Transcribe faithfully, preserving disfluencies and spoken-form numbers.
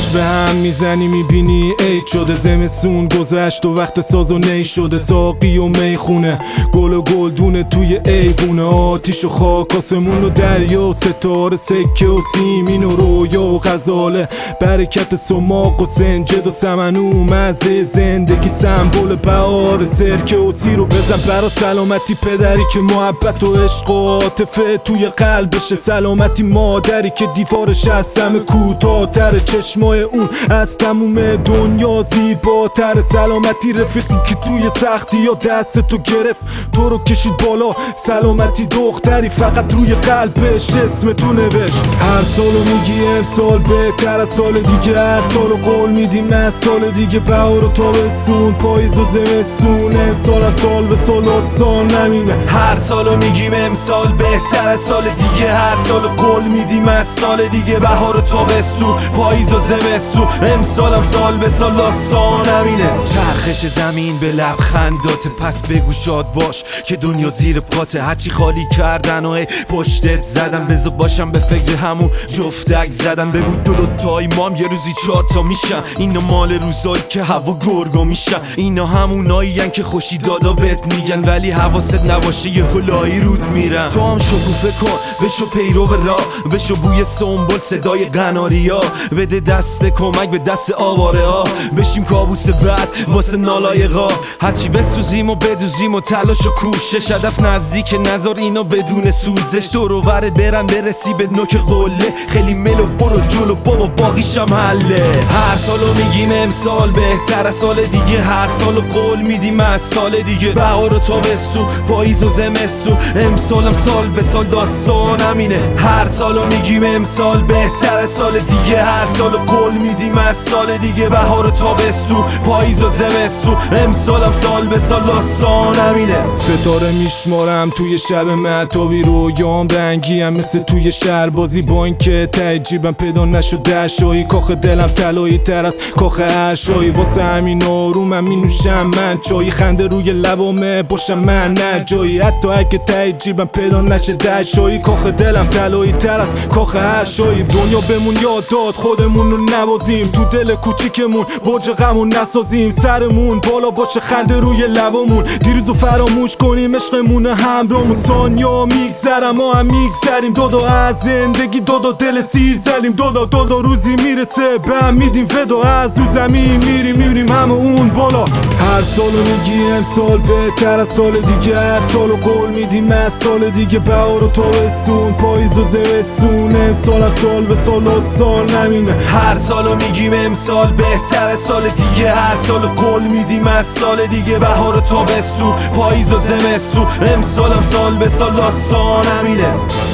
به هم میزنی میبینی عید شده، زمستون گذشت و وقت ساز و نی شده، ساقی و میخونه گل و گلدونه توی ایوونه، آتیش و خاک آسمون و دریا و ستاره سکه و سیمین و رویا و غزاله، برکت سماق و سنجد و سمنو، مزه زندگی سمبل بهار، سرکه و سیر و بزن برا سلامتی پدری که محبت و عشق و عاطفه توی قلبشه، سلامتی مادری که دیوارش از سم کوتاه‌تر، چشمای اون از تموم دنیا زیباتر، سلامتی رفیقی که توی سختی یا دست تو گرفت تو رو کشید بالا، سلامتی دختری فقط روی قلبش اسم تو نوشت. هر سالو میگی امسال بهتر از سال دیگه، هر سالو قول میدیم از سال دیگه، بهار و تابستون پاییز و زمستون، امسال از سال به سال آسان نمینه. هر سالو میگیم امسال بهتر از سال دیگه، هر سال قول میدیم از سال دیگه، بهار و تابستون پاییز و زمستون، امسالم سال به سال آسان نمینه. چرخش زمین به لبخندات، پس بگو شاد باش که دنیا زیر پاته، هرچی خالی کردن و پشتت زدن، بذار باشم به فکر همون جفتک زدن، بگو دو دو تای مام یه روزی چهار تا میشن، اینا مال روزایی که هوا گرگا میشن، اینا همونایین که خوشی دادا بهت میگن ولی حواست نباشه یه هلایی رود میرن. تو هم شکوفه کن بشو پیرو راه، بشو بوی سنبل صدای قناریا، بده دست کمک به دست آواره ها، بشیم کابوس بعد واسه نالایقا، هرچی بسوزیم و بدوزیم و تلاش و کوشش، هدف نزدیک نظر اینا بدون سوزش، دور و برت برن برسی به نوک قله، خیلی ملو برو جلو بابا باقیشم حله. هر سالو میگیم امسال بهتر از سال دیگه، هر سالو قول میدیم از سال دیگه، بهار و تابستون پاییز و زمستون، امسالم سال به سال داستان همینه. هر سالو میگیم امسال بهتر از سال دیگه، هر سالو قول میدیم از سال دیگه، بهار و تابستون پاییز و زمستون، امسالم سال به سال داستان همینه. ستاره میشمارم توی شب مهتابی، رویام رنگیم مثل توی شهر بازی، با اینکه ته جیبم پیدا نشد دشایی، کاخ دلم طلایی تر از کاخ ارشایی، واسه همین آرومم مینوشم من چایی، خنده روی لبامه باشم من نه جایی، حتی اگه ته جیبم پیدا نشه دشایی، کاخ دلم طلایی تر از کاخ ارشایی، دنیا بمون یاد داد خودمون رو نبازیم، تو دل کوچیکمون برج غمون نسازیم، سرمون بالا باشه خنده روی لبامون، دیروزو فراموش کنیم عشقمون همراهمون، ثانیا میگذرم ما هم میگذریم، دو از زندگی دو دل سیر زلیم، دو دو روزی میرسه به هم میدیم فدا، از رو زمین میریم میریم همه اون بالا. هر سالو میگی امسال بهتر از سال دیگه، هر سالو قول میدیم از سال دیگه، بهار و تابستون پاییز و زمستون، امسال از سال به سال آسان نمینه. هر سالو میگیم امسال بهتر از سال دیگه، هر سالو قول میدیم از سال دیگه، بهار و تابستون پاییز و زمستون، امسالم سال به سال آسان همینه.